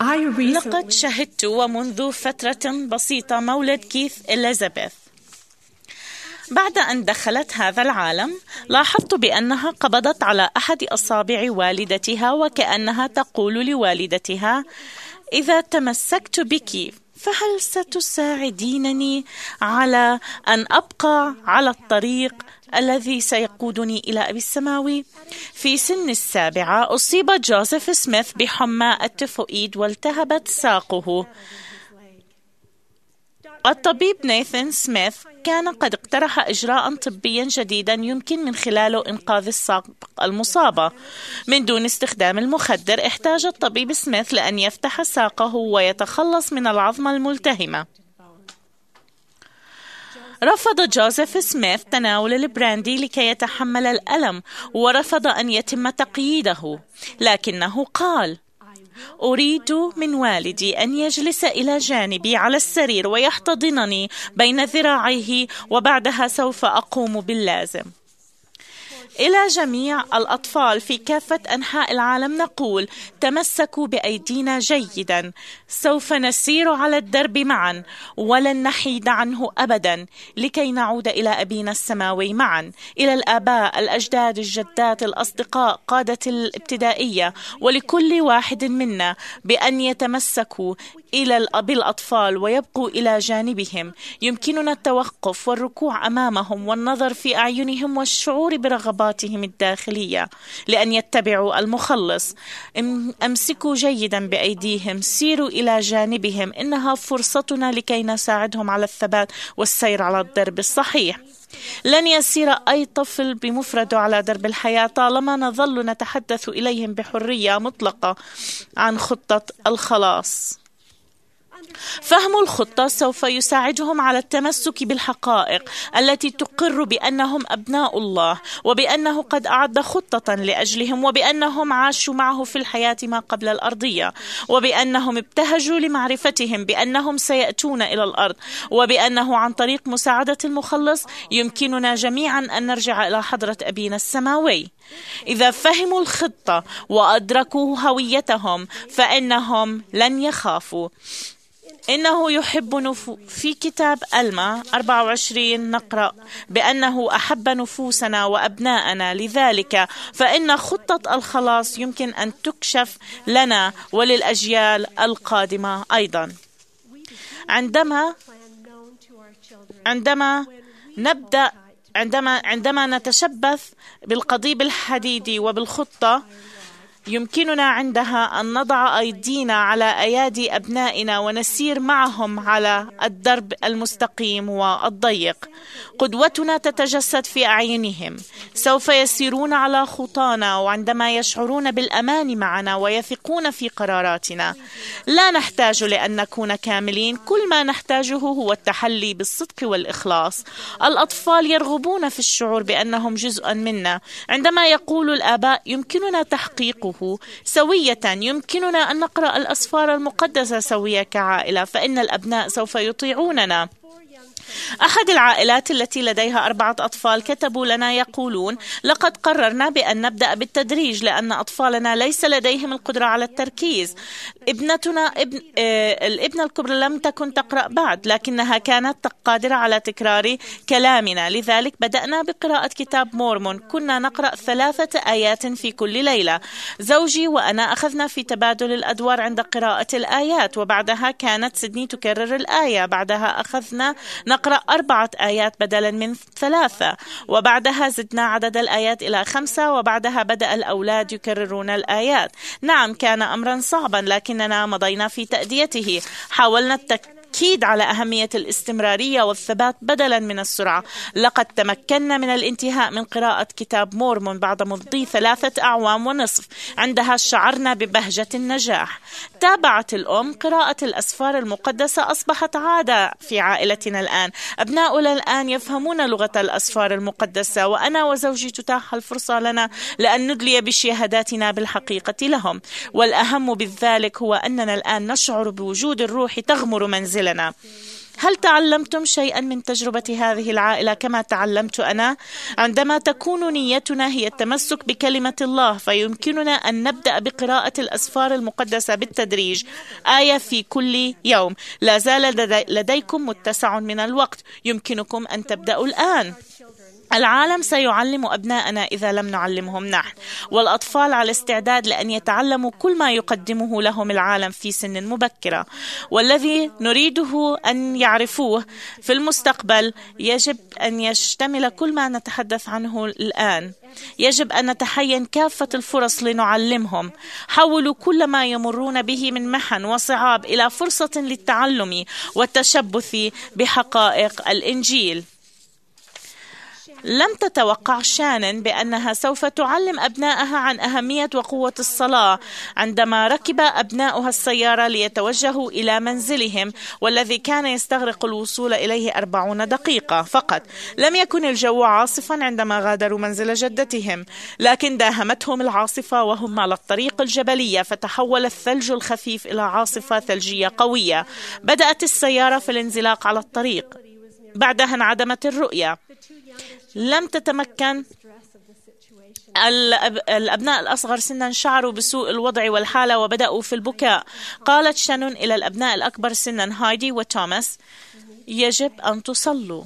لقد شهدت ومنذ فترة بسيطة مولد كيث إليزابيث. بعد أن دخلت هذا العالم لاحظت بأنها قبضت على أحد أصابع والدتها وكأنها تقول لوالدتها: إذا تمسكت بك فهل ستساعدينني على أن أبقى على الطريق الذي سيقودني إلى أبي السماوي؟ في سن 7 أصيب جوزيف سميث بحمى التيفوئيد والتهبت ساقه. الطبيب ناثان سميث كان قد اقترح إجراء طبيا جديدا يمكن من خلاله إنقاذ الساق المصابة من دون استخدام المخدر. احتاج الطبيب سميث لأن يفتح ساقه ويتخلص من العظمة الملتهمة. رفض جوزيف سميث تناول البراندي لكي يتحمل الألم، ورفض أن يتم تقييده، لكنه قال: أريد من والدي أن يجلس إلى جانبي على السرير ويحتضنني بين ذراعيه، وبعدها سوف أقوم باللازم. إلى جميع الأطفال في كافة أنحاء العالم نقول: تمسكوا بأيدينا جيدا، سوف نسير على الدرب معا ولن نحيد عنه أبدا لكي نعود إلى أبينا السماوي معا. إلى الآباء، الأجداد، الجدات، الأصدقاء، قادة الابتدائية، ولكل واحد منا بأن يتمسكوا بالأطفال ويبقوا إلى جانبهم. يمكننا التوقف والركوع أمامهم والنظر في أعينهم والشعور برغباتهم الداخلية لأن يتبعوا المخلص. أمسكوا جيدا بأيديهم، سيروا إلى جانبهم، إنها فرصتنا لكي نساعدهم على الثبات والسير على الدرب الصحيح. لن يسير أي طفل بمفرده على درب الحياة طالما نظل نتحدث إليهم بحرية مطلقة عن خطة الخلاص. فهم الخطة سوف يساعدهم على التمسك بالحقائق التي تقر بأنهم أبناء الله، وبأنه قد أعد خطة لأجلهم، وبأنهم عاشوا معه في الحياة ما قبل الأرضية، وبأنهم ابتهجوا لمعرفتهم بأنهم سيأتون إلى الأرض، وبأنه عن طريق مساعدة المخلص يمكننا جميعا أن نرجع إلى حضرة أبينا السماوي. إذا فهموا الخطة وأدركوا هويتهم فإنهم لن يخافوا. إنه يحب في كتاب ألما 24 نقرأ بأنه أحب نفوسنا وأبناءنا، لذلك فإن خطة الخلاص يمكن أن تكشف لنا وللأجيال القادمة أيضا. عندما نتشبث بالقضيب الحديدي وبالخطة، يمكننا عندها أن نضع أيدينا على أيادي أبنائنا ونسير معهم على الدرب المستقيم والضيق. قدوتنا تتجسد في أعينهم، سوف يسيرون على خطانا، وعندما يشعرون بالأمان معنا ويثقون في قراراتنا. لا نحتاج لأن نكون كاملين، كل ما نحتاجه هو التحلي بالصدق والإخلاص. الأطفال يرغبون في الشعور بأنهم جزء منا. عندما يقول الآباء يمكننا تحقيقه سوية، يمكننا أن نقرأ الأسفار المقدسة سوية كعائلة، فإن الأبناء سوف يطيعوننا. أحد العائلات التي لديها 4 أطفال كتبوا لنا يقولون: لقد قررنا بأن نبدأ بالتدريج لأن أطفالنا ليس لديهم القدرة على التركيز. الابنة الكبرى لم تكن تقرأ بعد، لكنها كانت قادرة على تكرار كلامنا، لذلك بدأنا بقراءة كتاب مورمون. كنا نقرأ 3 آيات في كل ليلة. زوجي وأنا أخذنا في تبادل الأدوار عند قراءة الآيات، وبعدها كانت سيدني تكرر الآية، بعدها أخذنا نقرأ 4 آيات بدلا من 3، وبعدها زدنا عدد الآيات إلى 5، وبعدها بدأ الأولاد يكررون الآيات. نعم، كان أمرا صعبا لكننا مضينا في تأديته. حاولنا التأكيد على أهمية الاستمرارية والثبات بدلا من السرعة. لقد تمكنا من الانتهاء من قراءة كتاب مورمون بعد مضي 3 أعوام ونصف. عندها شعرنا ببهجة النجاح. تابعت الأم قراءة الأسفار المقدسة، أصبحت عادة في عائلتنا الآن. أبناؤنا الآن يفهمون لغة الأسفار المقدسة، وأنا وزوجي تتاح الفرصة لنا لأن ندلي بشهاداتنا بالحقيقة لهم. والأهم بالذلك هو أننا الآن نشعر بوجود الروح تغمر منزلنا. هل تعلمتم شيئا من تجربة هذه العائلة كما تعلمت أنا؟ عندما تكون نيتنا هي التمسك بكلمة الله، فيمكننا أن نبدأ بقراءة الأسفار المقدسة بالتدريج، آية في كل يوم. لا زال لديكم متسع من الوقت، يمكنكم أن تبدأوا الآن. العالم سيعلم أبناءنا إذا لم نعلمهم نحن، والأطفال على استعداد لأن يتعلموا كل ما يقدمه لهم العالم في سن مبكرة، والذي نريده أن يعرفوه في المستقبل يجب أن يشتمل كل ما نتحدث عنه الآن. يجب أن نتحين كافة الفرص لنعلمهم. حولوا كل ما يمرون به من محن وصعاب إلى فرصة للتعلم والتشبث بحقائق الإنجيل. لم تتوقع شانن بأنها سوف تعلم أبنائها عن أهمية وقوة الصلاة عندما ركب أبناؤها السيارة ليتوجهوا إلى منزلهم، والذي كان يستغرق الوصول إليه 40 دقيقة فقط. لم يكن الجو عاصفا عندما غادروا منزل جدتهم، لكن داهمتهم العاصفة وهم على الطريق الجبلية، فتحول الثلج الخفيف إلى عاصفة ثلجية قوية. بدأت السيارة في الانزلاق على الطريق، بعدها انعدمت الرؤية. لم تتمكن الأبناء الأصغر سنا شعروا بسوء الوضع والحالة وبدأوا في البكاء. قالت شانون إلى الأبناء الأكبر سنا هايدي وتوماس: يجب أن تصلوا.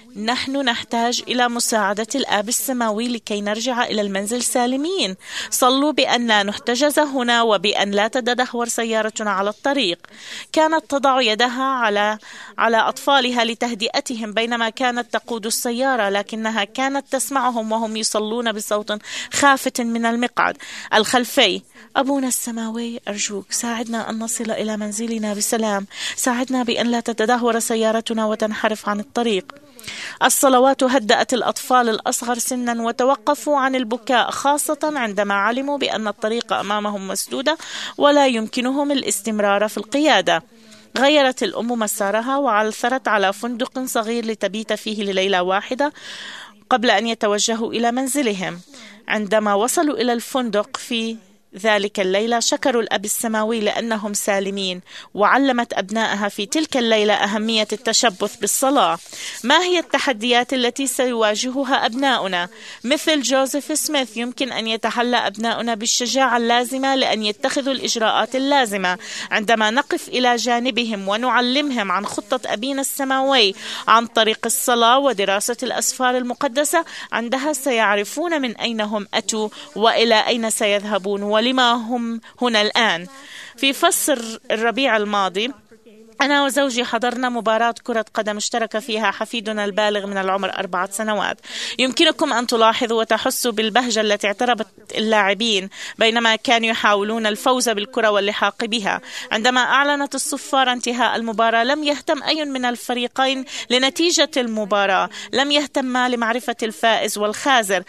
نحن نحتاج إلى مساعدة الآب السماوي لكي نرجع إلى المنزل سالمين. صلوا بأن لا نحتجز هنا وبأن لا تتدهور سيارتنا على الطريق. كانت تضع يدها على أطفالها لتهدئتهم بينما كانت تقود السيارة، لكنها كانت تسمعهم وهم يصلون بصوت خافت من المقعد الخلفي: أبونا السماوي، أرجوك ساعدنا أن نصل إلى منزلنا بسلام. ساعدنا بأن لا تتدهور سيارتنا وتنحرف عن الطريق. الصلوات هدأت الأطفال الأصغر سنا وتوقفوا عن البكاء، خاصة عندما علموا بأن الطريق أمامهم مسدودة ولا يمكنهم الاستمرار في القيادة. غيرت الأم مسارها وعثرت على فندق صغير لتبيت فيه لليلة واحدة قبل أن يتوجهوا إلى منزلهم. عندما وصلوا إلى الفندق في ذلك الليلة شكروا الأب السماوي لأنهم سالمين، وعلمت أبنائها في تلك الليلة أهمية التشبث بالصلاة. ما هي التحديات التي سيواجهها أبناؤنا؟ مثل جوزيف سميث، يمكن أن يتحلى أبناؤنا بالشجاعة اللازمة لأن يتخذوا الإجراءات اللازمة. عندما نقف إلى جانبهم ونعلمهم عن خطة أبينا السماوي عن طريق الصلاة ودراسة الأسفار المقدسة، عندها سيعرفون من أين هم أتوا وإلى أين سيذهبون ولما هم هنا الآن. في فصل الربيع الماضي أنا وزوجي حضرنا مباراة كرة قدم اشترك فيها حفيدنا البالغ من العمر 4 سنوات. يمكنكم أن تلاحظوا وتحسوا بالبهجة التي اعتربت اللاعبين بينما كانوا يحاولون الفوز بالكرة واللحاق بها. عندما أعلنت الصفارة انتهاء المباراة لم يهتم أي من الفريقين لنتيجة المباراة، لم يهتم لمعرفة الفائز والخاسر.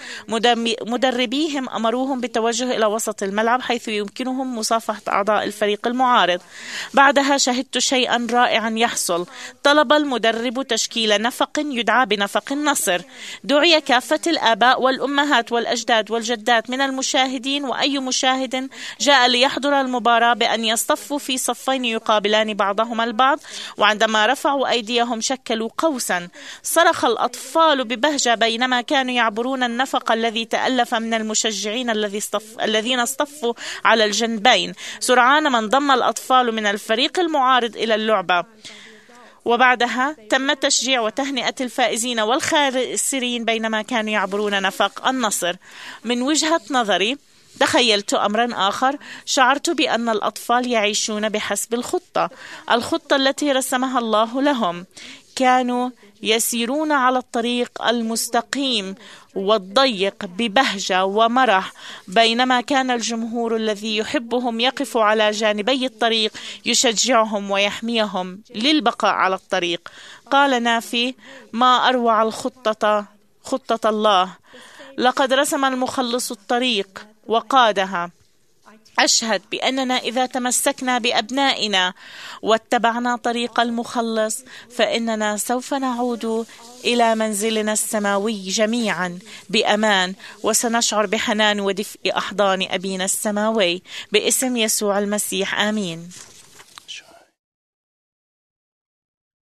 مدربيهم أمروهم بالتوجه إلى وسط الملعب حيث يمكنهم مصافحة أعضاء الفريق المعارض. بعدها شهدت شيئا رائعا يحصل. طلب المدرب تشكيل نفق يدعى بنفق النصر. دعي كافة الآباء والأمهات والأجداد والجدات من المشاهدين، وأي مشاهد جاء ليحضر المباراة بأن يصطفوا في صفين يقابلان بعضهما البعض، وعندما رفعوا أيديهم شكلوا قوسا. صرخ الأطفال ببهجة بينما كانوا يعبرون النفق الذي تألف من المشجعين الذين اصطفوا على الجنبين. سرعان ما انضم الأطفال من الفريق المعارض إلى اللعبة، وبعدها تم تشجيع وتهنئة الفائزين والخاسرين بينما كانوا يعبرون نفق النصر. من وجهة نظري تخيلت أمرا آخر. شعرت بأن الأطفال يعيشون بحسب الخطة التي رسمها الله لهم. كانوا يسيرون على الطريق المستقيم والضيق ببهجة ومرح، بينما كان الجمهور الذي يحبهم يقف على جانبي الطريق يشجعهم ويحميهم للبقاء على الطريق. قال نافي: ما أروع خطة الله، لقد رسم المخلص الطريق وقادها. أشهد بأننا إذا تمسكنا بأبنائنا واتبعنا طريق المخلص فإننا سوف نعود إلى منزلنا السماوي جميعا بأمان، وسنشعر بحنان ودفء أحضان أبينا السماوي. باسم يسوع المسيح، آمين.